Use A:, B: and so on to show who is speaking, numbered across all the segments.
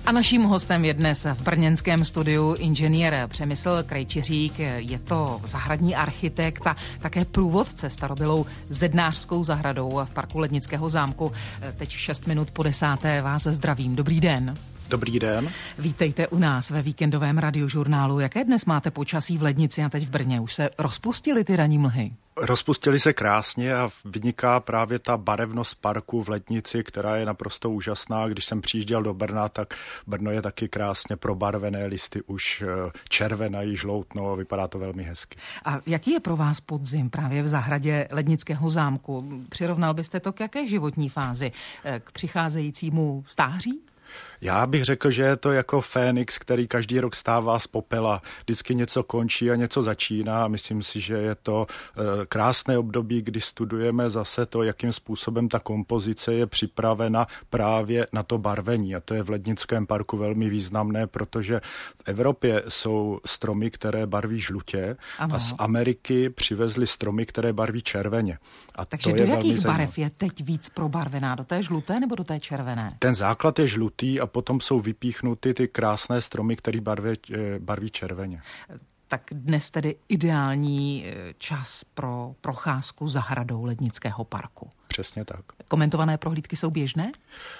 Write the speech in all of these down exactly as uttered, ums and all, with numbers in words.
A: A naším hostem je dnes v brněnském studiu inženýr Přemysl Krejčiřík. Je to zahradní architekt a také průvodce starobylou zednářskou zahradou v parku Lednického zámku. Teď šest minut po desáté vás zdravím. Dobrý den.
B: Dobrý den.
A: Vítejte u nás ve víkendovém radiožurnálu. Jaké dnes máte počasí v Lednici a teď v Brně? Už se rozpustily ty ranní mlhy?
B: Rozpustili se krásně a vyniká právě ta barevnost parku v Lednici, která je naprosto úžasná. Když jsem přijížděl do Brna, tak Brno je taky krásně probarvené, listy už červenají, žloutnou, vypadá to velmi hezky.
A: A jaký je pro vás podzim právě v zahradě Lednického zámku? Přirovnal byste to k jaké životní fázi? K přicházejícímu stáří?
B: Já bych řekl, že je to jako Fénix, který každý rok stává z popela. Vždycky něco končí a něco začíná. Myslím si, že je to krásné období, kdy studujeme zase to, jakým způsobem ta kompozice je připravena právě na to barvení. A to je v Lednickém parku velmi významné, protože v Evropě jsou stromy, které barví žlutě, ano. A z Ameriky přivezli stromy, které barví červeně. A
A: takže
B: to
A: do
B: je
A: jakých barev je teď víc probarvená? Do té žluté nebo do té červené?
B: Ten základ je žlutý a potom jsou vypíchnuty ty krásné stromy, které barví, barví červeně.
A: Tak dnes tedy ideální čas pro procházku zahradou Lednického parku.
B: Přesně tak.
A: Komentované prohlídky jsou běžné?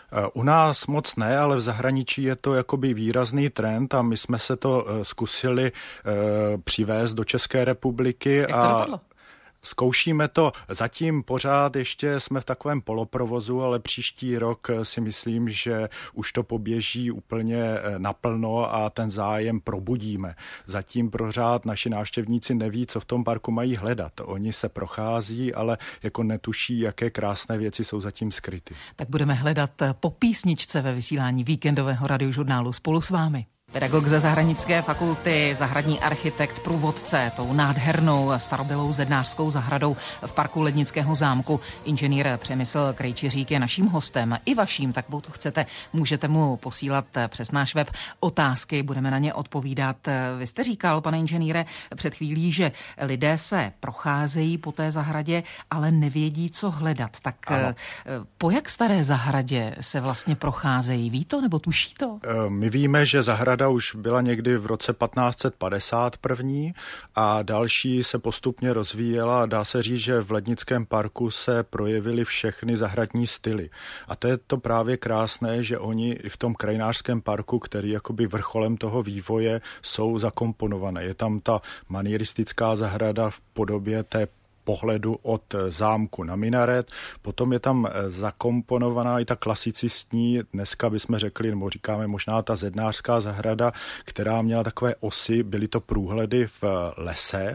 B: U nás moc ne, ale v zahraničí je to jakoby výrazný trend a my jsme se to zkusili přivést do České republiky.
A: Jak to
B: a
A: dopadlo?
B: Zkoušíme to, zatím pořád ještě jsme v takovém poloprovozu, ale příští rok si myslím, že už to poběží úplně naplno a ten zájem probudíme. Zatím pořád naši návštěvníci neví, co v tom parku mají hledat. Oni se prochází, ale jako netuší, jaké krásné věci jsou zatím skryty.
A: Tak budeme hledat po písničce ve vysílání víkendového radiožurnálu spolu s vámi. Pedagog ze Zahradnické fakulty, zahradní architekt, průvodce tou nádhernou starobylou zednářskou zahradou v parku Lednického zámku. Inženýr Přemysl Krejčiřík je naším hostem i vaším, tak pokud chcete, můžete mu posílat přes náš web otázky, budeme na ně odpovídat. Vy jste říkal, pane inženýre, před chvílí, že lidé se procházejí po té zahradě, ale nevědí, co hledat. Tak ano. Po jak staré zahradě se vlastně procházejí? Ví to nebo tuší to?
B: My víme, že zahrada už byla někdy v roce patnáct set padesát první a další se postupně rozvíjela a dá se říct, že v Lednickém parku se projevily všechny zahradní styly. A to je to právě krásné, že oni i v tom krajinářském parku, který jakoby vrcholem toho vývoje, jsou zakomponované. Je tam ta manieristická zahrada v podobě té pohledu od zámku na minaret. Potom je tam zakomponovaná i ta klasicistní, dneska bychom řekli, nebo říkáme možná ta zednářská zahrada, která měla takové osy, byly to průhledy v lese.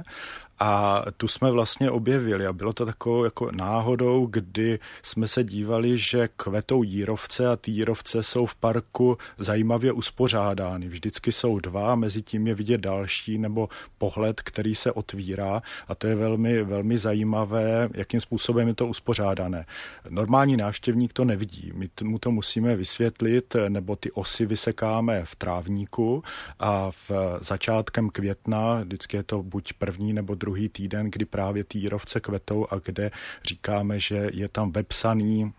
B: A tu jsme vlastně objevili a bylo to takovou jako náhodou, kdy jsme se dívali, že kvetou jírovce a ty jírovce jsou v parku zajímavě uspořádány. Vždycky jsou dva, mezi tím je vidět další nebo pohled, který se otvírá a to je velmi, velmi zajímavé, jakým způsobem je to uspořádané. Normální návštěvník to nevidí, my mu to musíme vysvětlit, nebo ty osy vysekáme v trávníku a v začátkem května, vždycky je to buď první nebo druhý druhý týden, kdy právě ty jírovce kvetou a kde říkáme, že je tam vepsaný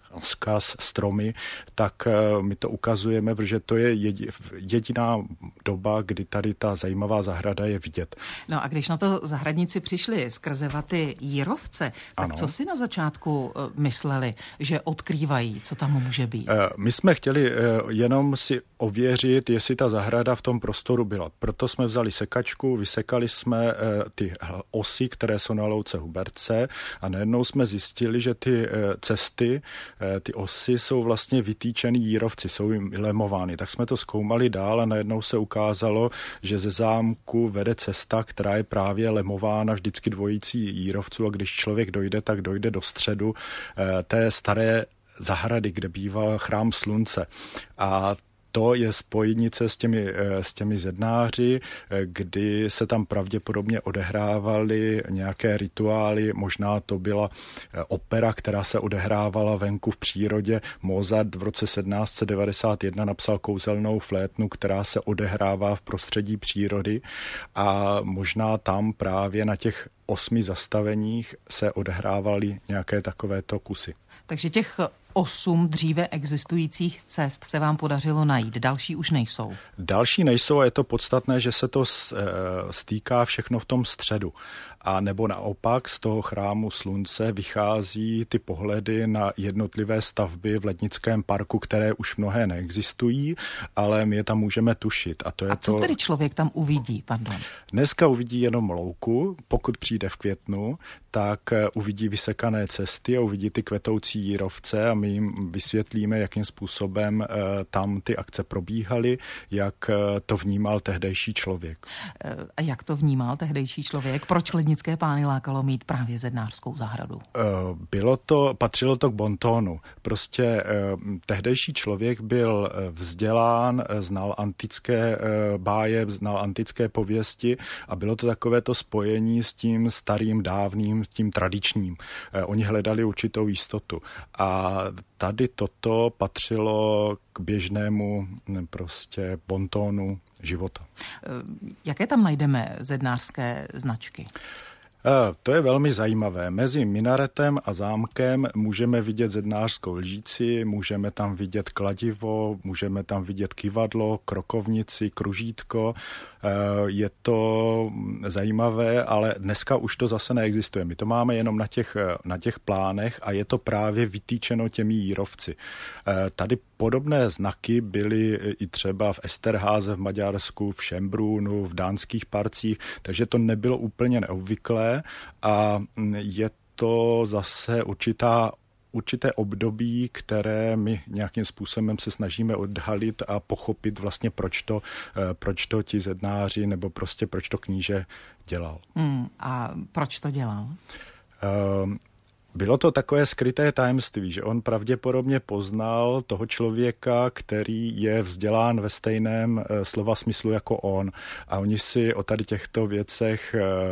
B: vzkaz stromy, tak my to ukazujeme, protože to je jediná doba, kdy tady ta zajímavá zahrada je vidět.
A: No a když na to zahradníci přišli skrzeva ty jírovce, tak ano. Co si na začátku mysleli, že odkrývají, co tam může být?
B: My jsme chtěli jenom si ověřit, jestli ta zahrada v tom prostoru byla. Proto jsme vzali sekačku, vysekali jsme ty osy, které jsou na louce Huberce a najednou jsme zjistili, že ty cesty, ty osy jsou vlastně vytýčeny jírovci, jsou jim lemovány. Tak jsme to zkoumali dál a najednou se ukázalo, že ze zámku vede cesta, která je právě lemována vždycky dvojicí jírovců a když člověk dojde, tak dojde do středu té staré zahrady, kde býval chrám slunce. A to je spojnice s těmi, s těmi zednáři, kdy se tam pravděpodobně odehrávaly nějaké rituály, možná to byla opera, která se odehrávala venku v přírodě. Mozart v roce sedmnáct set devadesát jedna napsal kouzelnou flétnu, která se odehrává v prostředí přírody a možná tam právě na těch osmi zastaveních se odehrávaly nějaké takovéto kusy.
A: Takže těch osm dříve existujících cest se vám podařilo najít. Další už nejsou.
B: Další nejsou a je to podstatné, že se to stýká všechno v tom středu. A nebo naopak z toho chrámu Slunce vychází ty pohledy na jednotlivé stavby v Lednickém parku, které už mnohé neexistují, ale my je tam můžeme tušit. A, to je
A: a co
B: to...
A: tedy člověk tam uvidí? Pardon.
B: Dneska uvidí jenom louku, pokud přijde v květnu, tak uvidí vysekané cesty a uvidí ty kvetoucí jírovce a my jim vysvětlíme, jakým způsobem tam ty akce probíhaly, jak to vnímal tehdejší člověk.
A: A jak to vnímal tehdejší člověk? Proč Lednické pány lákalo mít právě Zednářskou zahradu?
B: Bylo to, patřilo to k bontónu. Prostě tehdejší člověk byl vzdělán, znal antické báje, znal antické pověsti a bylo to takové to spojení s tím starým, dávným, tím tradičním. Oni hledali určitou jistotu. A tady toto patřilo k běžnému prostě bontónu života.
A: Jaké tam najdeme zednářské značky?
B: To je velmi zajímavé. Mezi minaretem a zámkem můžeme vidět zednářskou lžíci, můžeme tam vidět kladivo, můžeme tam vidět kyvadlo, krokovnici, kružítko. Je to zajímavé, ale dneska už to zase neexistuje. My to máme jenom na těch, na těch plánech a je to právě vytýčeno těmi jírovci. Tady podobné znaky byly i třeba v Esterháze v Maďarsku, v Šembrúnu, v dánských parcích, takže to nebylo úplně neobvyklé a je to zase určitá určité období, které my nějakým způsobem se snažíme odhalit a pochopit vlastně, proč to, proč to ti zednáři nebo prostě proč to kníže dělal.
A: Hmm, a proč to dělal?
B: Um, Bylo to takové skryté tajemství, že on pravděpodobně poznal toho člověka, který je vzdělán ve stejném slova smyslu jako on. A oni si o tady těchto věcech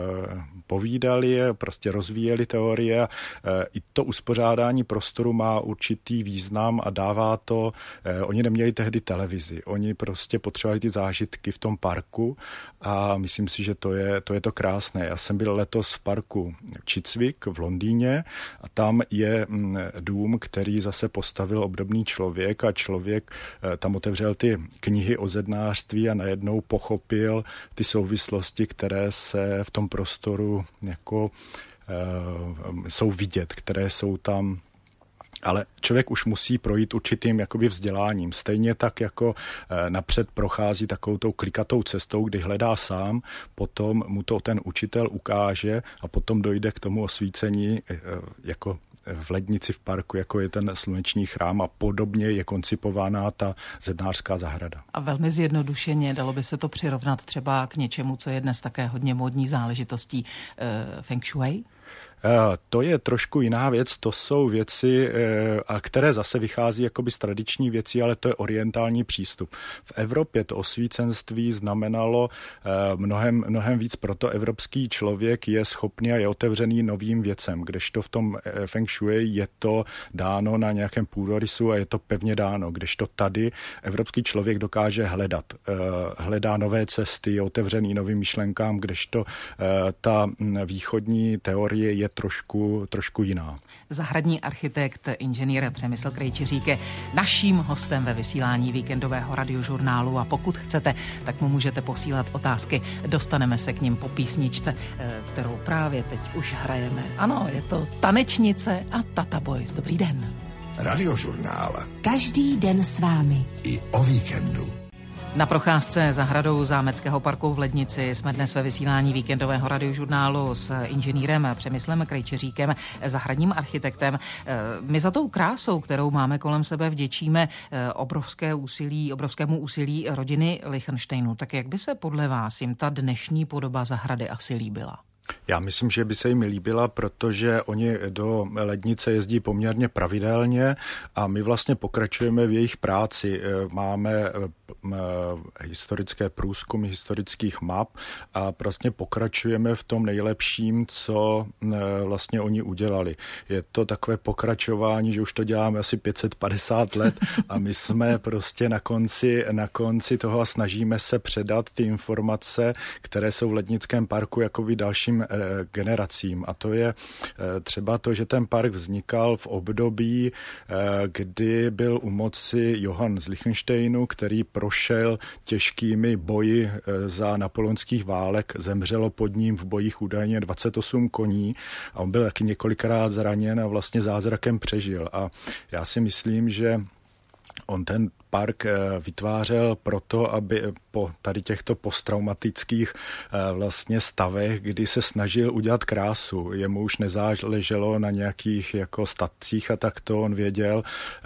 B: povídali, prostě rozvíjeli teorie. I to uspořádání prostoru má určitý význam a dává to. Oni neměli tehdy televizi, oni prostě potřebovali ty zážitky v tom parku a myslím si, že to je to, je to krásné. Já jsem byl letos v parku Chiswick v Londýně a tam je dům, který zase postavil obdobný člověk a člověk tam otevřel ty knihy o zednářství a najednou pochopil ty souvislosti, které se v tom prostoru jako uh, jsou vidět, které jsou tam. Ale člověk už musí projít určitým jakoby vzděláním. Stejně tak, jako napřed prochází takovou tou klikatou cestou, kdy hledá sám, potom mu to ten učitel ukáže a potom dojde k tomu osvícení jako v Lednici v parku, jako je ten sluneční chrám a podobně je koncipována ta zednářská zahrada.
A: A velmi zjednodušeně dalo by se to přirovnat třeba k něčemu, co je dnes také hodně módní záležitostí uh, Feng Shui?
B: To je trošku jiná věc, to jsou věci, které zase vychází jakoby z tradiční věcí, ale to je orientální přístup. V Evropě to osvícenství znamenalo mnohem, mnohem víc, proto evropský člověk je schopný a je otevřený novým věcem, kdežto v tom Feng Shui je to dáno na nějakém půdorysu a je to pevně dáno, kdežto tady evropský člověk dokáže hledat. Hledá nové cesty, je otevřený novým myšlenkám, kdežto ta východní teorie je trošku, trošku jiná.
A: Zahradní architekt, inženýr Přemysl Krejčiřík je naším hostem ve vysílání víkendového radiožurnálu a pokud chcete, tak mu můžete posílat otázky. Dostaneme se k nim po písničce, kterou právě teď už hrajeme. Ano, je to Tanečnice a Tata Boys. Dobrý den.
C: Radiožurnál.
D: Každý den s vámi.
C: I o víkendu.
A: Na procházce zahradou Zámeckého parku v Lednici jsme dnes ve vysílání víkendového radiožurnálu s inženýrem Přemyslem Krejčiříkem, zahradním architektem. My za tou krásou, kterou máme kolem sebe, vděčíme obrovské úsilí, obrovskému úsilí rodiny Lichtensteinů. Tak jak by se podle vás jim ta dnešní podoba zahrady asi líbila?
B: Já myslím, že by se jim líbila, protože oni do Lednice jezdí poměrně pravidelně a my vlastně pokračujeme v jejich práci. Máme historické průzkumy historických map a vlastně pokračujeme v tom nejlepším, co vlastně oni udělali. Je to takové pokračování, že už to děláme asi pět set padesát let a my jsme prostě na konci, na konci toho a snažíme se předat ty informace, které jsou v Lednickém parku jakoby dalším dalším generacím. A to je třeba to, že ten park vznikal v období, kdy byl u moci Johann z Lichtensteinu, který prošel těžkými boji za napoleonských válek. Zemřelo pod ním v bojích údajně dvacet osm koní a on byl taky několikrát zraněn a vlastně zázrakem přežil. A já si myslím, že on ten park vytvářel proto, aby po tady těchto posttraumatických vlastně stavech, kdy se snažil udělat krásu. Jemu už nezáleželo na nějakých jako statcích a tak to on věděl,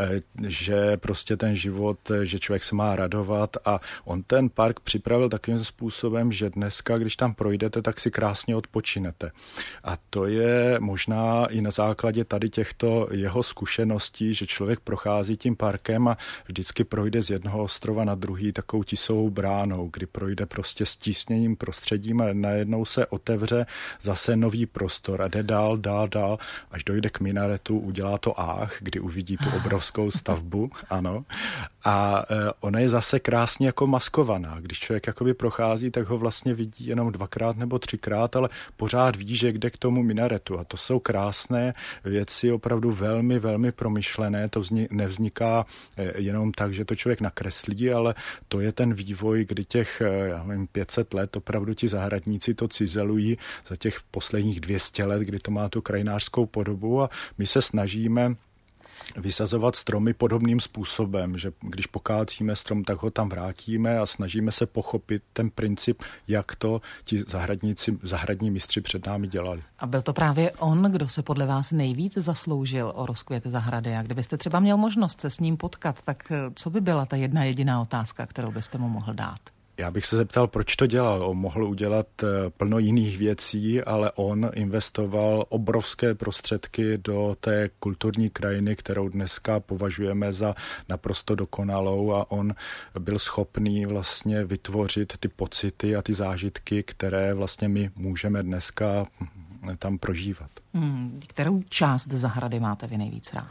B: že prostě ten život, že člověk se má radovat a on ten park připravil takovým způsobem, že dneska, když tam projdete, tak si krásně odpočinete. A to je možná i na základě tady těchto jeho zkušeností, že člověk prochází tím parkem a vždycky projde z jednoho ostrova na druhý takovou tisovou bránou, kdy projde prostě stísněným prostředím a najednou se otevře zase nový prostor a jde dál, dál, dál, až dojde k minaretu, udělá to ách, kdy uvidí tu obrovskou stavbu, ano. A ona je zase krásně jako maskovaná. Když člověk jakoby prochází, tak ho vlastně vidí jenom dvakrát nebo třikrát, ale pořád ví, že jde k tomu minaretu. A to jsou krásné věci, opravdu velmi, velmi promyšlené. To nevzniká jenom tak, že to člověk nakreslí, ale to je ten vývoj, kdy těch, já nevím, pět set let opravdu ti zahradníci to cizelují za těch posledních dvě stě let, kdy to má tu krajinářskou podobu a my se snažíme vysazovat stromy podobným způsobem, že když pokácíme strom, tak ho tam vrátíme a snažíme se pochopit ten princip, jak to ti zahradníci, zahradní mistři před námi dělali.
A: A byl to právě on, kdo se podle vás nejvíc zasloužil o rozkvět zahrady? A kdybyste třeba měl možnost se s ním potkat, tak co by byla ta jedna jediná otázka, kterou byste mu mohl dát?
B: Já bych se zeptal, proč to dělal. On mohl udělat plno jiných věcí, ale on investoval obrovské prostředky do té kulturní krajiny, kterou dneska považujeme za naprosto dokonalou a on byl schopný vlastně vytvořit ty pocity a ty zážitky, které vlastně my můžeme dneska tam prožívat.
A: Hmm, kterou část zahrady máte vy nejvíc rád?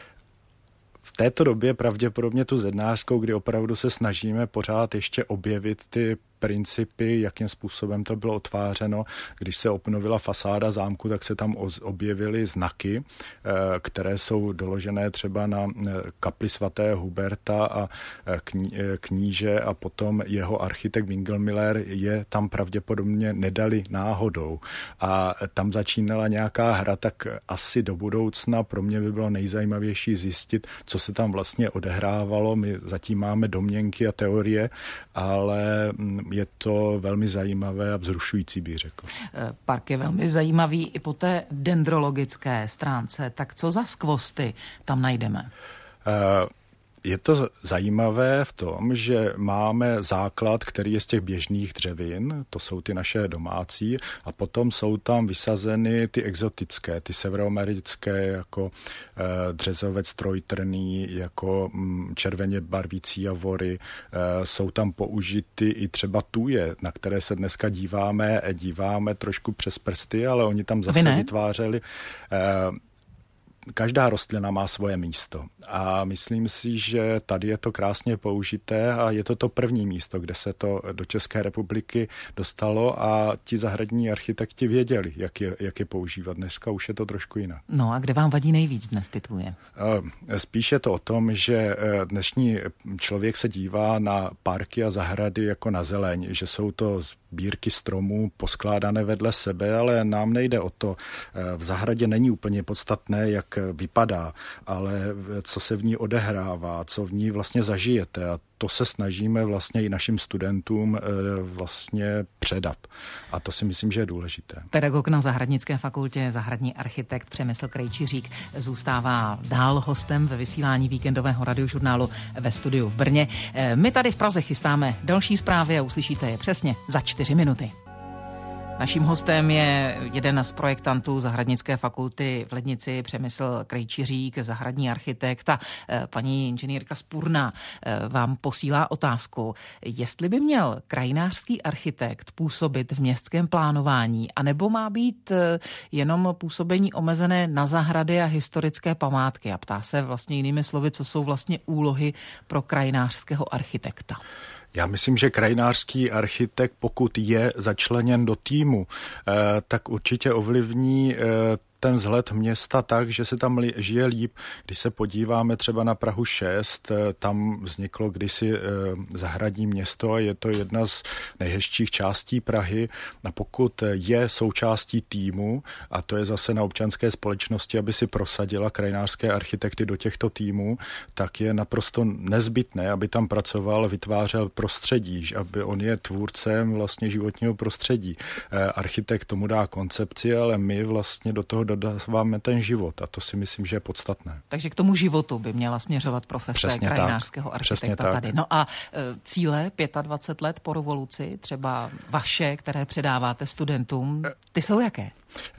B: V této době pravděpodobně tu zednářskou, kdy opravdu se snažíme pořád ještě objevit ty principy, jakým způsobem to bylo otvářeno. Když se obnovila fasáda zámku, tak se tam objevily znaky, které jsou doložené třeba na kapli svatého Huberta a kníže a potom jeho architekt Winkelmiller je tam pravděpodobně nedali náhodou. A tam začínala nějaká hra, tak asi do budoucna pro mě by bylo nejzajímavější zjistit, co se tam vlastně odehrávalo. My zatím máme domněnky a teorie, ale je to velmi zajímavé a vzrušující, bych řekl.
A: Park je velmi zajímavý i po té dendrologické stránce. Tak co za skvosty tam najdeme?
B: Uh, Je to zajímavé v tom, že máme základ, který je z těch běžných dřevin, to jsou ty naše domácí, a potom jsou tam vysazeny ty exotické, ty severoamerické, jako e, dřezovec trojtrný, jako m, červeně barvící javory. E, jsou tam použity i třeba tuje, na které se dneska díváme, díváme trošku přes prsty, ale oni tam zase vytvářeli... E, Každá rostlina má svoje místo a myslím si, že tady je to krásně použité a je to to první místo, kde se to do České republiky dostalo a ti zahradní architekti věděli, jak je, jak je používat. Dneska už je to trošku jinak.
A: No a kde vám vadí nejvíc dnes ty tuje?
B: Spíš je to o tom, že dnešní člověk se dívá na parky a zahrady jako na zeleň, že jsou to sbírky stromů poskládané vedle sebe, ale nám nejde o to. V zahradě není úplně podstatné, jak vypadá, ale co se v ní odehrává, co v ní vlastně zažijete, a to se snažíme vlastně i našim studentům vlastně předat. A to si myslím, že je důležité.
A: Pedagog na Zahradnické fakultě, zahradní architekt Přemysl Krejčiřík zůstává dál hostem ve vysílání víkendového radiožurnálu ve studiu v Brně. My tady v Praze chystáme další zprávy a uslyšíte je přesně za čtyři minuty. Naším hostem je jeden z projektantů Zahradnické fakulty v Lednici, Přemysl Krejčiřík, zahradní architekt, a paní inženýrka Spurná vám posílá otázku, jestli by měl krajinářský architekt působit v městském plánování, anebo má být jenom působení omezené na zahrady a historické památky, a ptá se vlastně jinými slovy, co jsou vlastně úlohy pro krajinářského architekta.
B: Já myslím, že krajinářský architekt, pokud je začleněn do týmu, tak určitě ovlivní ten vzhled města tak, že se tam li, žije líp. Když se podíváme třeba na Prahu šest, tam vzniklo kdysi e, zahradní město a je to jedna z nejhezčích částí Prahy. A pokud je součástí týmu, a to je zase na občanské společnosti, aby si prosadila krajinářské architekty do těchto týmů, tak je naprosto nezbytné, aby tam pracoval, vytvářel prostředí, aby on je tvůrcem vlastně životního prostředí. E, architekt tomu dá koncepci, ale my vlastně do toho dodáváme ten život a to si myslím, že je podstatné.
A: Takže k tomu životu by měla směřovat profese Přesně krajinářského tak. architekta tady. No a e, cíle dvacet pět let po revoluci, třeba vaše, které předáváte studentům, ty jsou jaké?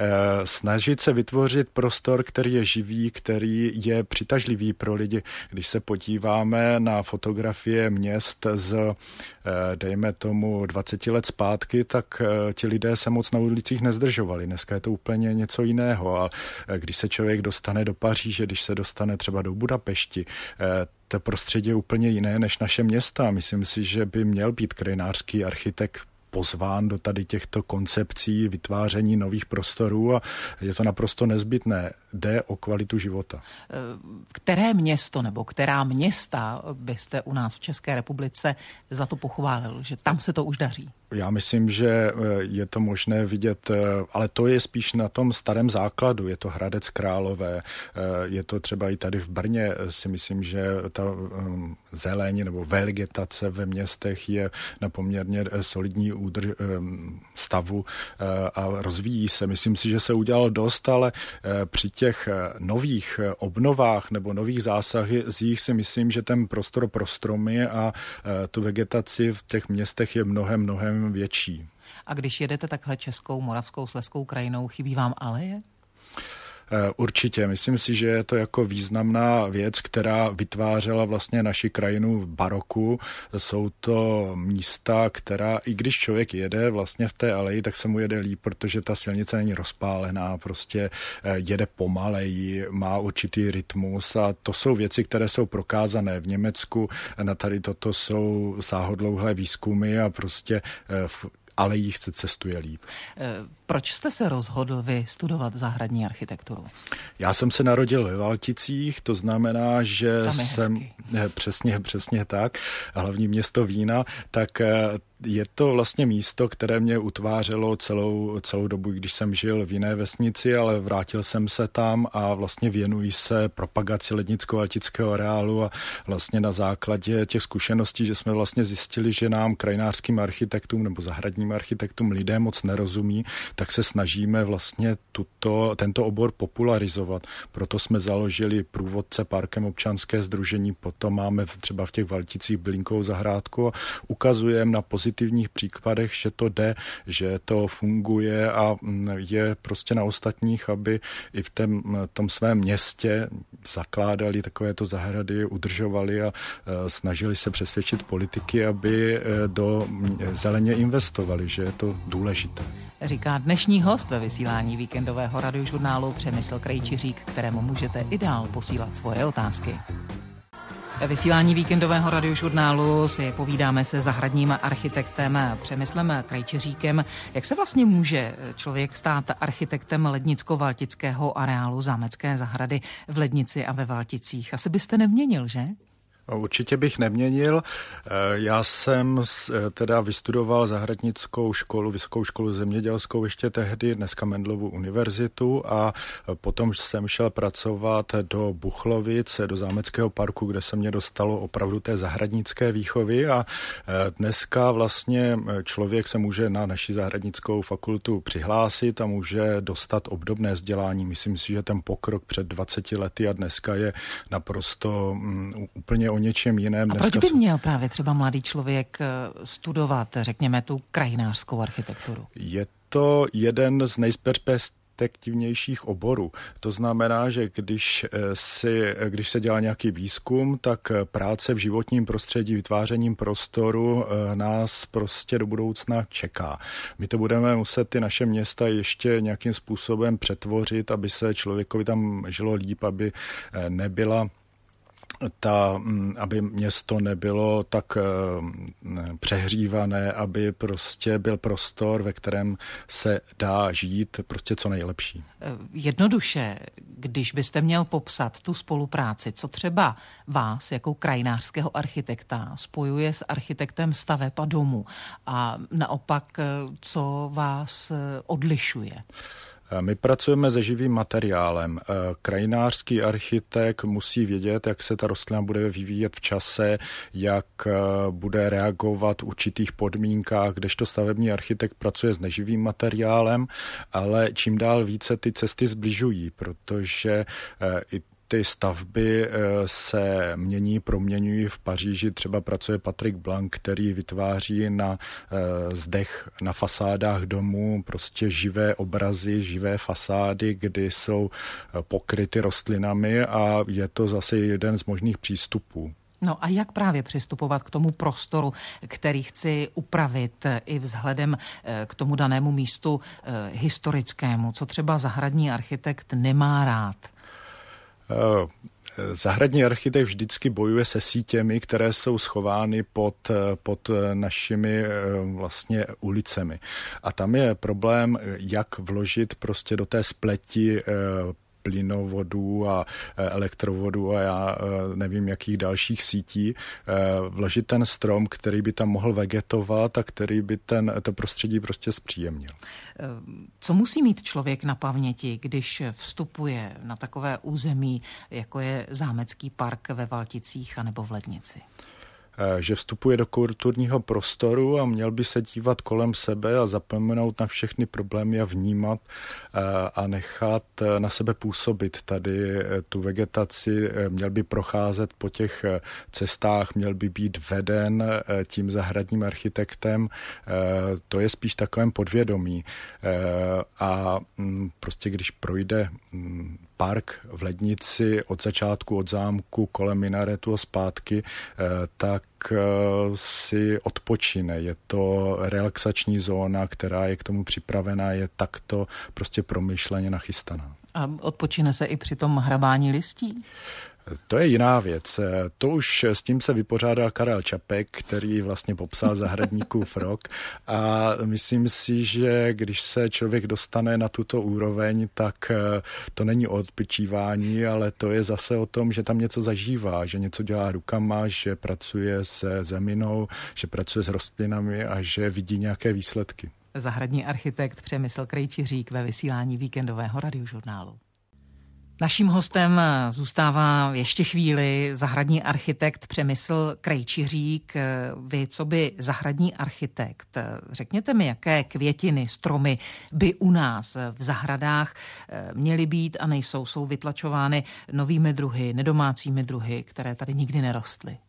B: Snažit se vytvořit prostor, který je živý, který je přitažlivý pro lidi. Když se podíváme na fotografie měst z, dejme tomu, dvacet let zpátky, tak ti lidé se moc na ulicích nezdržovali. Dneska je to úplně něco jiného. A když se člověk dostane do Paříže, když se dostane třeba do Budapešti, to prostředí je úplně jiné než naše města. Myslím si, že by měl být krajinářský architekt pozván do tady těchto koncepcí vytváření nových prostorů a je to naprosto nezbytné. Jde o kvalitu života.
A: Které město nebo která města byste u nás v České republice za to pochválil, že tam se to už daří?
B: Já myslím, že je to možné vidět, ale to je spíš na tom starém základu. Je to Hradec Králové, je to třeba i tady v Brně. Si myslím, že ta zeleň nebo vegetace ve městech je na poměrně solidní údrž, stavu a rozvíjí se. Myslím si, že se udělalo dost, ale při těch nových obnovách nebo nových zásazích si myslím, že ten prostor pro stromy a tu vegetaci v těch městech je mnohem, mnohem větší.
A: A když jedete takhle českou, moravskou, slezskou krajinou, chybí vám aleje?
B: Určitě. Myslím si, že je to jako významná věc, která vytvářela vlastně naši krajinu v baroku. Jsou to místa, která, i když člověk jede vlastně v té aleji, tak se mu jede líp, protože ta silnice není rozpálená, prostě jede pomaleji, má určitý rytmus a to jsou věci, které jsou prokázané v Německu. Na tady toto jsou sáhodlouhlé výzkumy a prostě v ale jich se cestuje líp.
A: Proč jste se rozhodl vy studovat zahradní architekturu?
B: Já jsem se narodil ve Valticích, to znamená, že jsem přesně, přesně tak, hlavní město vína, tak je to vlastně místo, které mě utvářelo celou, celou dobu, když jsem žil v jiné vesnici, ale vrátil jsem se tam a vlastně věnuji se propagaci lednicko-valtického areálu a vlastně na základě těch zkušeností, že jsme vlastně zjistili, že nám krajinářským architektům nebo zahradním architektům lidé moc nerozumí, tak se snažíme vlastně tuto, tento obor popularizovat. Proto jsme založili průvodce parkem občanské sdružení, potom máme třeba v těch Valticích bylinkovou zahrádku a ukazujeme na pozitivních příkladech, že to jde, že to funguje a je prostě na ostatních, aby i v tém, tom svém městě zakládali takovéto zahrady, udržovali a snažili se přesvědčit politiky, aby do zeleně investovali, že je to důležité.
A: Říká dnešní host ve vysílání víkendového radiožurnálu Přemysl Krejčiřík, kterému můžete i dál posílat svoje otázky. Ve vysílání víkendového radiožurnálu si povídáme se zahradním architektem Přemyslem Krejčiříkem. Jak se vlastně může člověk stát architektem lednicko-valtického areálu Zámecké zahrady v Lednici a ve Valticích? Asi byste neměnil, že?
B: Určitě bych neměnil. Já jsem teda vystudoval zahradnickou školu, vysokou školu zemědělskou ještě tehdy, dneska Mendelovu univerzitu a potom jsem šel pracovat do Buchlovic, do Zámeckého parku, kde se mě dostalo opravdu té zahradnické výchovy a dneska vlastně člověk se může na naši zahradnickou fakultu přihlásit a může dostat obdobné vzdělání. Myslím si, že ten pokrok před dvaceti lety a dneska je naprosto um, úplně o něčem jiném.
A: A proč by měl právě třeba mladý člověk studovat, řekněme, tu krajinářskou architekturu?
B: Je to jeden z nejperspektivnějších oborů. To znamená, že když, si, když se dělá nějaký výzkum, tak práce v životním prostředí, vytvářením prostoru nás prostě do budoucna čeká. My to budeme muset ty naše města ještě nějakým způsobem přetvořit, aby se člověkovi tam žilo líp, aby nebyla ta, aby město nebylo tak přehřívané, aby prostě byl prostor, ve kterém se dá žít prostě co nejlepší.
A: Jednoduše, když byste měl popsat tu spolupráci, co třeba vás jako krajinářského architekta spojuje s architektem staveb a domů a naopak, co vás odlišuje?
B: My pracujeme se živým materiálem. Krajinářský architekt musí vědět, jak se ta rostlina bude vyvíjet v čase, jak bude reagovat v určitých podmínkách, kdežto stavební architekt pracuje s neživým materiálem, ale čím dál více ty cesty zbližují, protože i ty stavby se mění, proměňují. V Paříži třeba pracuje Patrick Blanc, který vytváří na zdech, na fasádách domů prostě živé obrazy, živé fasády, kdy jsou pokryty rostlinami a je to zase jeden z možných přístupů.
A: No a jak právě přistupovat k tomu prostoru, který chci upravit i vzhledem k tomu danému místu historickému, co třeba zahradní architekt nemá rád?
B: Zahradní architekt vždycky bojuje se sítěmi, které jsou schovány pod, pod našimi vlastně ulicemi. A tam je problém, jak vložit prostě do té spleti plynovodů a elektrovodů a já nevím, jakých dalších sítí, vložit ten strom, který by tam mohl vegetovat a který by ten, to prostředí prostě zpříjemnil.
A: Co musí mít člověk na paměti, když vstupuje na takové území, jako je Zámecký park ve Valticích anebo v Lednici?
B: Že vstupuje do kulturního prostoru a měl by se dívat kolem sebe a zapomenout na všechny problémy a vnímat a nechat na sebe působit tady tu vegetaci. Měl by procházet po těch cestách, měl by být veden tím zahradním architektem. To je spíš takovém podvědomí. A prostě když projde park v Lednici od začátku, od zámku, kolem minaretu a zpátky, tak si odpočine. Je to relaxační zóna, která je k tomu připravená, je takto prostě promyšleně nachystaná.
A: A odpočine se i při tom hrabání listí?
B: To je jiná věc. To už s tím se vypořádal Karel Čapek, který vlastně popsal zahradníkův rok a myslím si, že když se člověk dostane na tuto úroveň, tak to není o odpočívání, ale to je zase o tom, že tam něco zažívá, že něco dělá rukama, že pracuje se zeminou, že pracuje s rostlinami a že vidí nějaké výsledky.
A: Zahradní architekt Přemysl Krejčiřík ve vysílání víkendového radiožurnálu. Naším hostem zůstává ještě chvíli zahradní architekt Přemysl Krejčiřík. Vy, co by zahradní architekt, řekněte mi, jaké květiny, stromy by u nás v zahradách měly být a nejsou, jsou vytlačovány novými druhy, nedomácími druhy, které tady nikdy nerostly?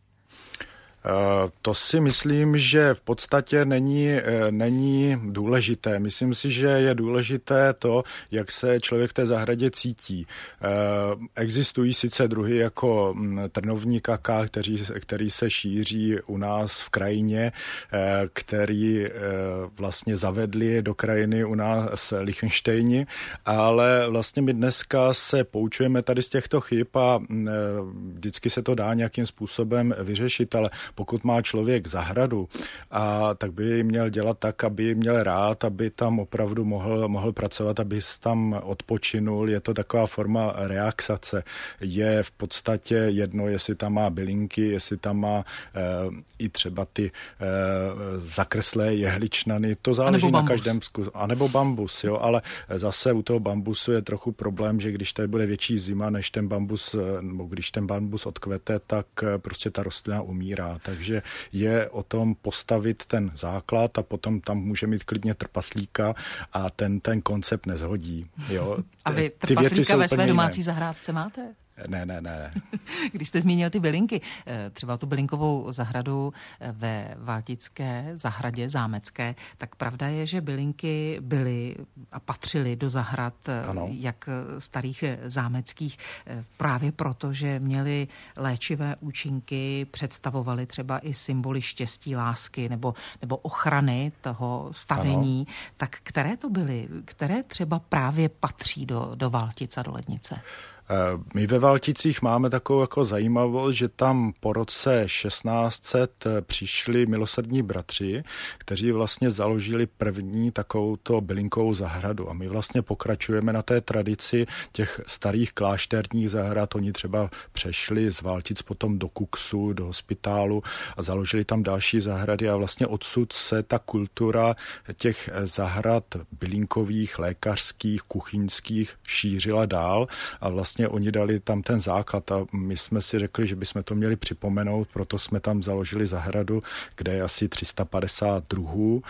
B: To si myslím, že v podstatě není, není důležité. Myslím si, že je důležité to, jak se člověk v té zahradě cítí. Existují sice druhy jako trnovní kaká, který, který se šíří u nás v krajině, který vlastně zavedli do krajiny u nás Lichtenštejni, ale vlastně my dneska se poučujeme tady z těchto chyb a vždycky se to dá nějakým způsobem vyřešit, ale pokud má člověk zahradu, a tak by ji měl dělat tak, aby ji měl rád, aby tam opravdu mohl, mohl pracovat, aby tam odpočinul. Je to taková forma relaxace. Je v podstatě jedno, jestli tam má bylinky, jestli tam má e, i třeba ty e, zakreslé jehličnany. To záleží na každém zkusu. A nebo bambus, jo, ale zase u toho bambusu je trochu problém, že když tady bude větší zima, než ten bambus, nebo když ten bambus odkvete, tak prostě ta rostlina umírá. Takže je o tom postavit ten základ a potom tam může mít klidně trpaslíka a ten, ten koncept nezhodí. Jo.
A: A vy trpaslíka ve své domácí zahrádce máte?
B: Ne, ne, ne.
A: Když jste zmínil ty bylinky, třeba tu bylinkovou zahradu ve Valtické zahradě zámecké, tak pravda je, že bylinky byly a patřily do zahrad, ano, jak starých zámeckých, právě proto, že měly léčivé účinky, představovaly třeba i symboly štěstí, lásky nebo, nebo ochrany toho stavení. Ano. Tak které to byly? Které třeba právě patří do, do Valtic a do Lednice?
B: My ve Valticích máme takovou jako zajímavost, že tam po roce šestnáct set přišli milosrdní bratři, kteří vlastně založili první takovouto bylinkovou zahradu. A my vlastně pokračujeme na té tradici těch starých klášterních zahrad. Oni třeba přešli z Valtic potom do Kuxu, do hospitálu a založili tam další zahrady a vlastně odsud se ta kultura těch zahrad bylinkových, lékařských, kuchyňských šířila dál a vlastně oni dali tam ten základ a my jsme si řekli, že bychom to měli připomenout, proto jsme tam založili zahradu, kde je asi tři sta padesát druhů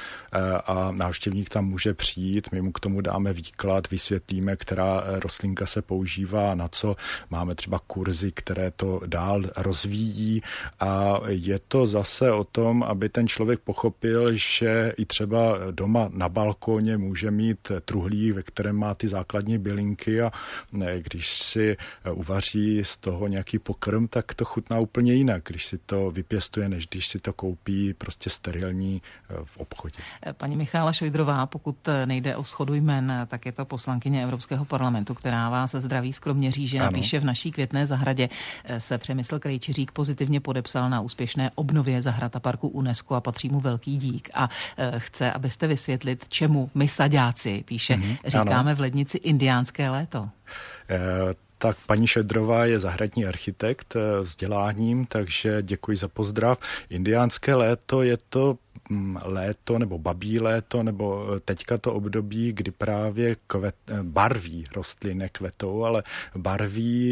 B: a návštěvník tam může přijít, my mu k tomu dáme výklad, vysvětlíme, která rostlinka se používá, na co, máme třeba kurzy, které to dál rozvíjí a je to zase o tom, aby ten člověk pochopil, že i třeba doma na balkóně může mít truhlík, ve kterém má ty základní bylinky a když si uvaří z toho nějaký pokrm, tak to chutná úplně jinak, když si to vypěstuje, než když si to koupí prostě sterilní v obchodě.
A: Paní Michála Šojdrová, pokud nejde o shodu jmen, tak je to poslankyně Evropského parlamentu, která vás zdraví z Kroměříže a píše: v naší Květné zahradě se Přemysl Krejčiřík pozitivně podepsal na úspěšné obnově zahrad a parku UNESCO a patří mu velký dík a chce, abyste vysvětlit, čemu my saďáci, píše, mm-hmm, říkáme ano. v Lednici indiánské léto.
B: E- Tak paní Šedrová je zahradní architekt vzděláním, takže děkuji za pozdrav. Indiánské léto je to léto nebo babí léto, nebo teďka to období, kdy právě kvet, barví rostliny kvetou, ale barví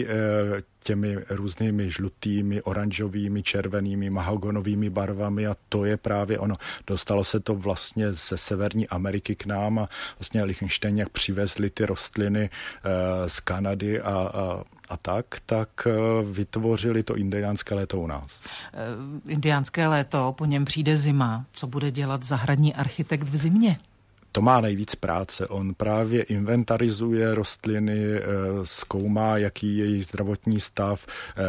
B: těmi různými žlutými, oranžovými, červenými, mahogonovými barvami a to je právě ono. Dostalo se to vlastně ze Severní Ameriky k nám a vlastně Lichtenštejn, jak přivezli ty rostliny z Kanady a, a a tak, tak vytvořili to indiánské léto u nás.
A: Indiánské léto, po něm přijde zima. Co bude dělat zahradní architekt v zimě?
B: To má nejvíc práce. On právě inventarizuje rostliny, zkoumá, jaký je jejich zdravotní stav.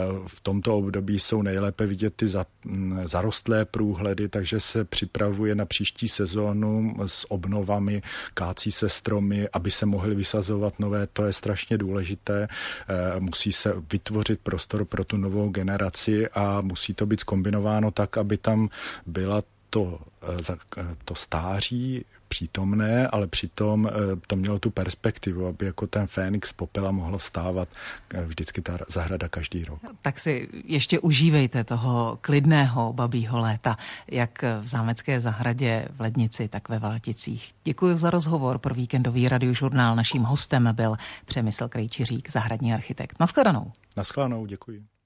B: V tomto období jsou nejlépe vidět ty zarostlé průhledy, takže se připravuje na příští sezónu s obnovami, kácí se stromy, aby se mohly vysazovat nové. To je strašně důležité. Musí se vytvořit prostor pro tu novou generaci a musí to být zkombinováno tak, aby tam byla to, to stáří přítomné, ale přitom to mělo tu perspektivu, aby jako ten Fénix z popela mohlo vstávat vždycky ta zahrada každý rok.
A: Tak si ještě užívejte toho klidného babího léta, jak v zámecké zahradě v Lednici, tak ve Valticích. Děkuji za rozhovor pro víkendový radiožurnál. Naším hostem byl Přemysl Krejčiřík, zahradní architekt. Naschledanou.
B: Naschledanou, děkuji.